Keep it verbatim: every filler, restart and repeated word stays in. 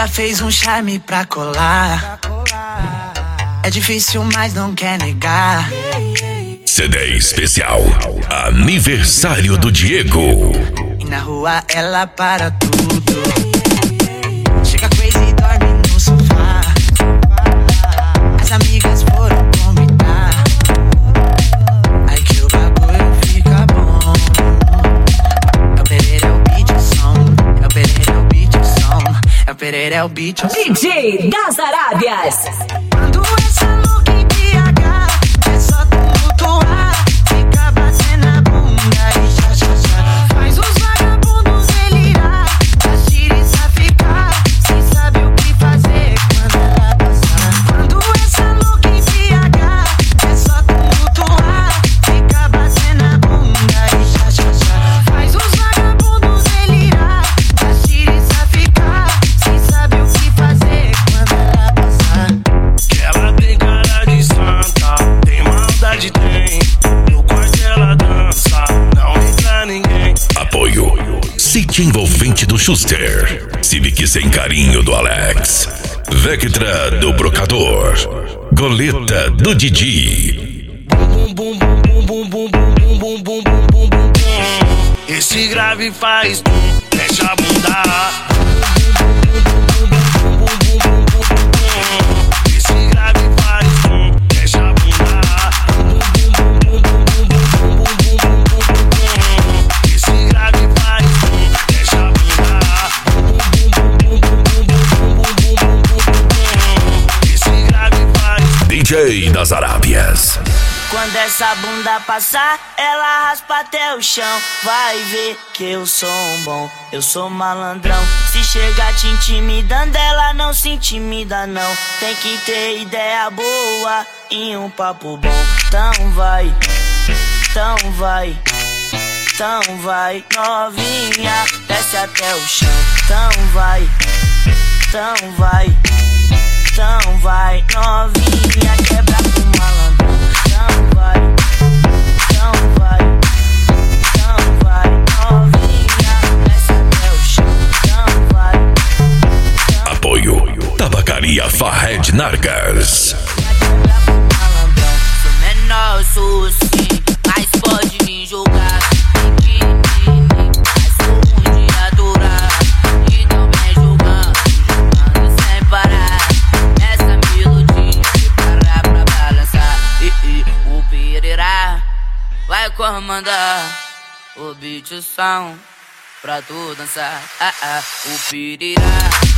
Ela fez um charme pra colar. É difícil, mas não quer negar. C D especial Aniversário do Diego. E na rua ela para tudo. Chega crazy e dorme no sofá. As amigas foram convidar. Aí que o bagulho fica bom. É o Pereira, é o beat, o som. É o Pereira, é o beat, o som. É o Pereira, é o beat, o som. D J das Arábias. Quando essa louca em B H é só tumultuar. Fica batendo a bunda e já, já, já. Faz os vagabundos delirar. As tiriças ficar sem saber o que fazer quando ela passar. Quando essa louca em B H é só tumultuar. Fica batendo a bunda e já, já, já. Faz os vagabundos delirar. As tiriças ficar sem saber o que fazer quando ela passar. Que ela tem cara de santa, tem maldade, tem. No quarto ela dança, não entra ninguém. Apoio City Envolvente do Schuster, Civic Sem Carinho do Alex, Vectra do Brocador, Goleta do Didi. Bum bum bum bum bum bum bum bum bum bum bum bum. Esse grave faz tum, mexe a bunda. Esse grave faz tum, mexe a bunda. Esse grave faz tum, mexe a bunda. Esse grave faz D J das Arábias. Quando essa bunda passar, ela raspa até o chão. Vai ver que eu sou um bom, eu sou malandrão. Se chegar te intimidando, ela não se intimida não. Tem que ter ideia boa e um papo bom. Então vai, então vai, então vai, novinha, desce até o chão. Então vai, então vai, então vai, novinha, quebra com malandrão. Então vai, então vai, então vai, novinha, desce até o chão. Então vai, então Apoio Tabacaria Fahed Nargas. vai, quebra com malandrão. Sou menor, sou sim, mas pode me jogar. Pequenininho, mas sou ruim de adorar. Então vem jogando, jogando sem parar. Essa melodia prepara pra balançar. E, e, o Pereira vai comandar o beat, o som pra tu dançar. Ah, ah, o Pereira